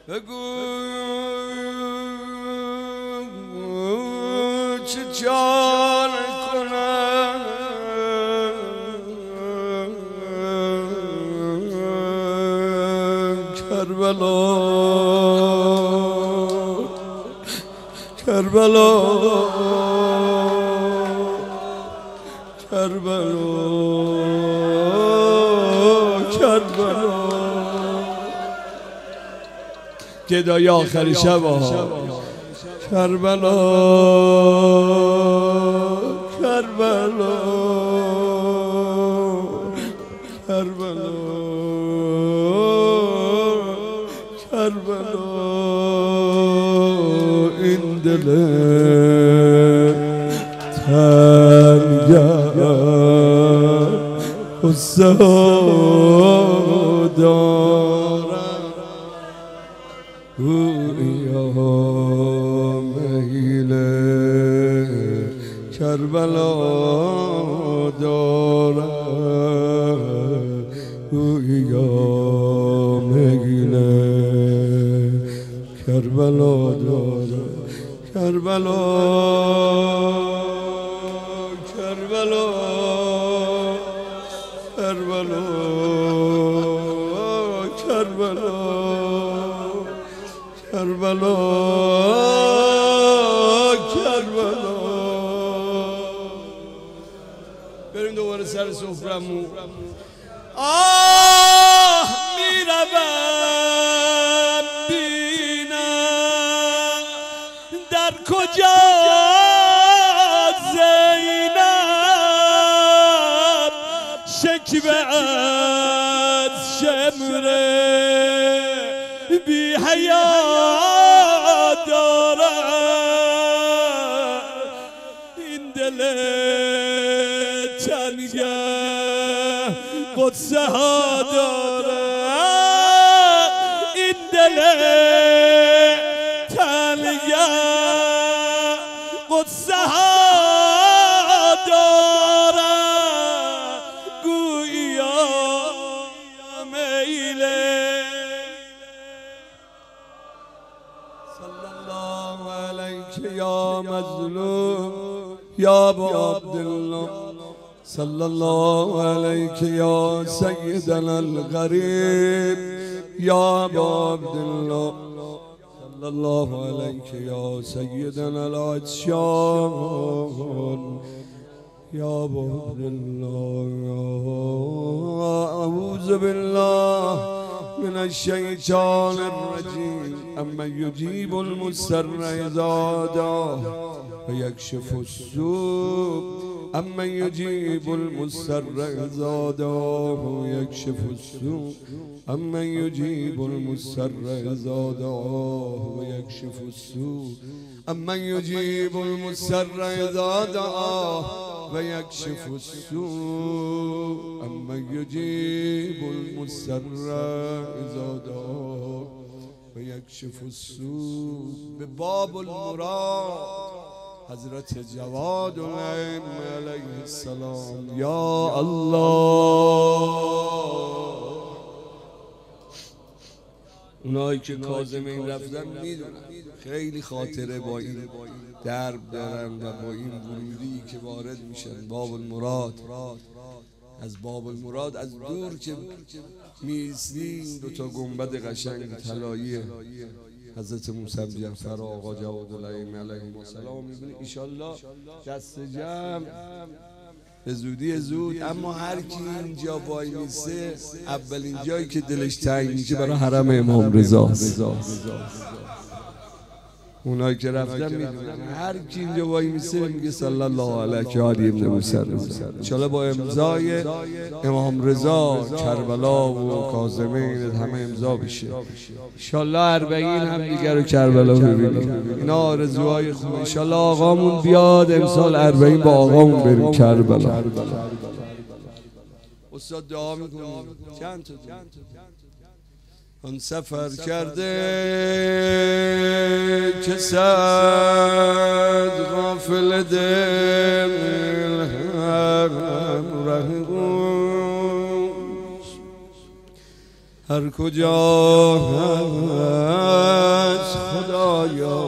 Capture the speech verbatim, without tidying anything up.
بگو چه چاره کنم کربلا کربلا کربلا کربلا گدای آخری شب کربلا کربلا کربلا کربلا این دل تنگه قصه دارم گویا میل کربلا دارم گویا میل کربلا دارم کربلا کربلا کربلا کربلا کربلا کربلا بریم دوباره سر سفرمون. آه میروم بینم در کجا زینب شکوه از شمر بی حیا دارم این دل تنگه قدسه ها دارم این دل تنگه قدسه ها دارم گویا میله صلی الله علیک یا مظلوم یا ابا عبدالله صلی الله علیک یا سیدنا الغریب یا ابا عبدالله صلی الله علیک یا سیدنا العطشان یا ابا عبدالله اعوذ بالله من الشیطان الرجیم اما یجیب المضطر اذا دعاه و یکشف السوء اما یجیب المضطر اذا دعاه و یکشف السوء اما یجیب المضطر اذا دعاه و یکشف السوء اما یجیب المضطر اذا دعاه و یکشف السوء اما یجیب المضطر اذا دعاه و یکشف السوء به باب المراد حضرت جواد العلم علیه السلام. یا الله اونایی که کاظمین رفتن میدونن خیلی خاطره با این درب دارن و با این ورودی که وارد میشن باب المراد. از باب المراد از دور که میستی دو تا گنبد قشنگ طلایی حضرت موسی جعفر آقا جواد العلم علیه السلام میبینی انشالله دست جمع به زودی زود. اما هر کی اینجا وای میسته اولین جایی که دلش تنگ میشه برای حرم امام رضا. اونایی که رفتن میدونن هر کی اینجا وای میسته میگه صلی الله علیه و آله ابن موسی. انشالله با امضای امام رضا کربلا و کاظمین همه امضا بشه. انشالله اربعین هم دیگر رو کربلا ببینیم. اینا آرزوهای خوبه. انشالله آقامون بیاد امسال اربعین با آقامون بریم کربلا. استاد دعا میکنیم چند تا آن سفر کرده که صد غافل دل همراه اوست، هر کجا خطایا